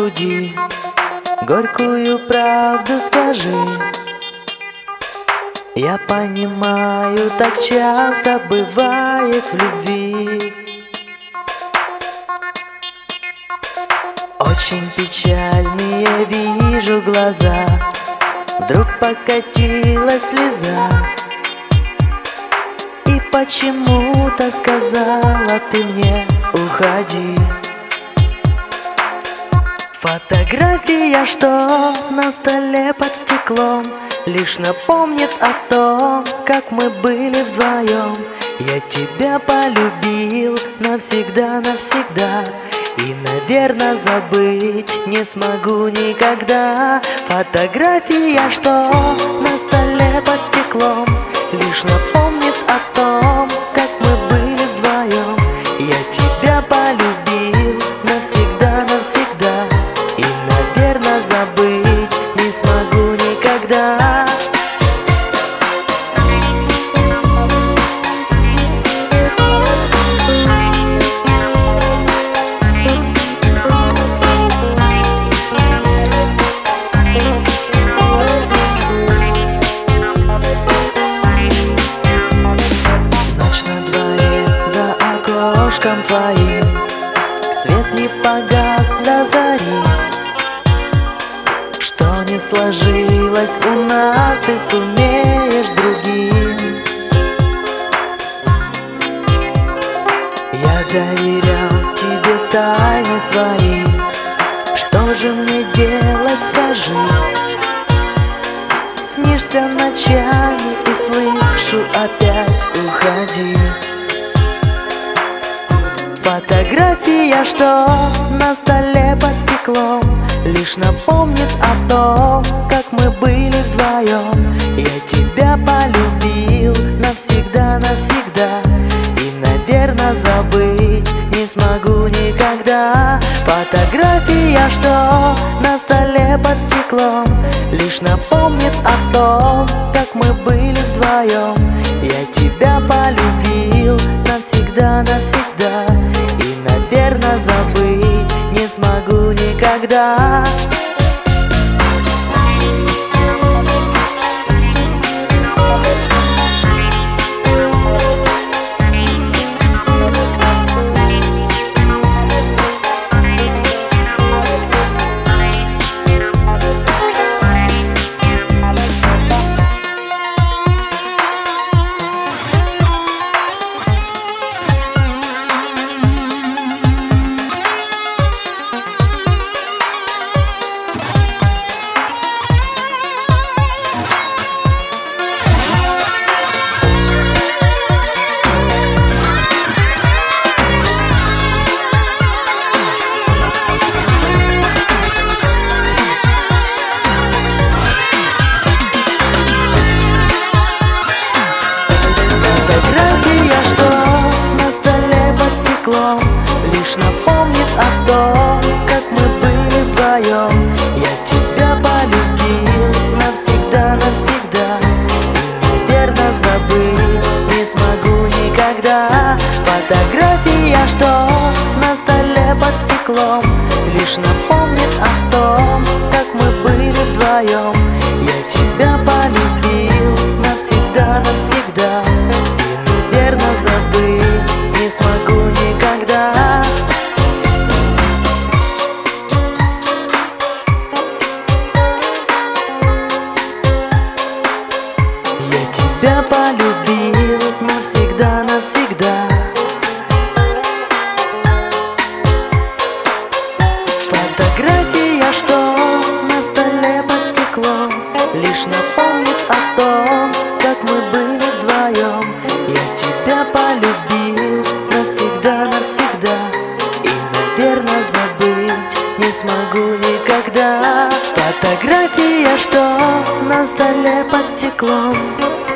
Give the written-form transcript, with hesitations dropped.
груди, горькую правду скажи. Я понимаю, так часто бывает в любви. Очень печальные вижу глаза, вдруг покатилась слеза. И почему-то сказала ты мне: уходи. Фотография, что на столе под стеклом, лишь напомнит о том, как мы были вдвоем. Я тебя полюбил навсегда, навсегда, и, наверное, забыть не смогу никогда. Фотография, что на столе под стеклом, лишь напомнит о том, как мы были вдвоем. Я тебя полюбил навсегда, навсегда, и, наверное, забыть не смогу никогда. Твоим свет не погас до зари. Что не сложилось у нас, ты сумеешь с другим. Я доверял тебе тайны свои. Что же мне делать, скажи? Снишься ночами и слышу опять: уходи. Фотография, что на столе под стеклом, лишь напомнит о том, как мы были вдвоем. Я тебя полюбил навсегда, навсегда, и, наверное, забыть не смогу никогда. Фотография, что на столе под стеклом, лишь напомнит о том, как мы были вдвоем. Я тебя полюбил навсегда, навсегда, и, наверное, забыть не смогу никогда. Лишь напомнит о том, как мы были вдвоем. Я тебя полюбил навсегда, навсегда, и, наверное, забыть не смогу никогда. Фотография, что на столе под стеклом, лишь напомнит о том, как мы были вдвоем. Я тебя полюбил навсегда, навсегда, и, наверное, забыть не смогу никогда. Я тебя полюбил навсегда, навсегда. Фотография, что на столе под стеклом, лишь напомнит о том, как мы были вдвоем. Я тебя полюбил навсегда, навсегда, и, наверное, забыть не смогу никогда. Фотография, что на столе под стеклом,